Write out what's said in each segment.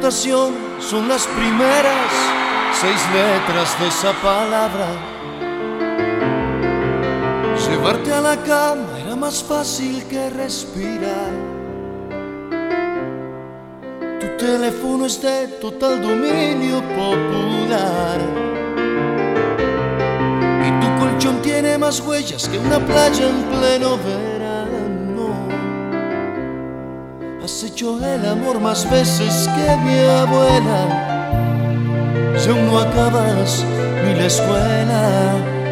tentación son las primeras 6 letras de esa palabra. Llevarte a la cama era más fácil que respirar. Tu teléfono es de total dominio popular y tu colchón tiene más huellas que una playa en pleno verano. Has hecho el amor más veces que mi abuela y aún no acabas ni la escuela.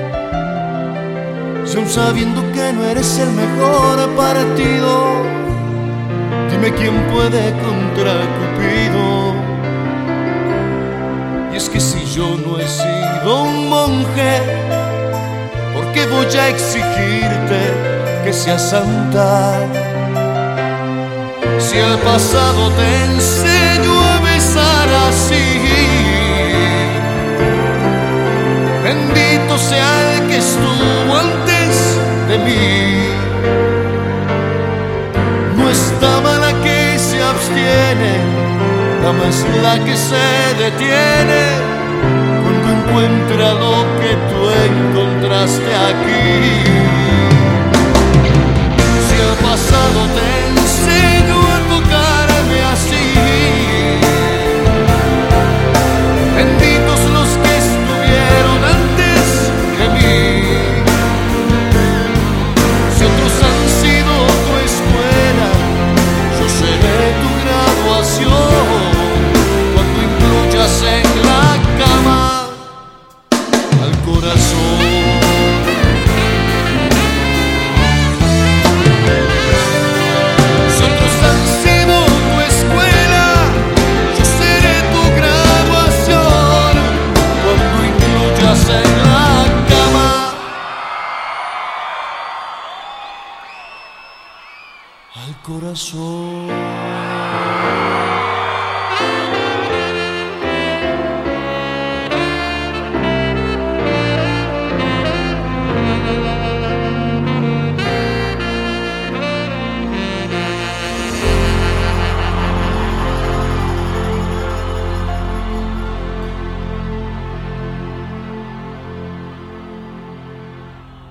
Y aún sabiendo que no eres el mejor partido, dime quién puede contra Cupido. Y es que si yo no he sido un monje, ¿por qué voy a exigirte que seas santa? Si el pasado te enseñó a besar así, bendito sea el que estuvo antes de mí. No es dama la que se abstiene, dama es la que se detiene cuando encuentra lo que tú encontraste aquí. Si el pasado te enseñó a tocarme así, benditos los que estuvieron antes de mí. Si otros han sido tu escuela, yo seré tu graduación cuando incluyas en la cama al corazón. Si otros han sido tu escuela, yo seré tu graduación cuando incluyas en la cama al corazón.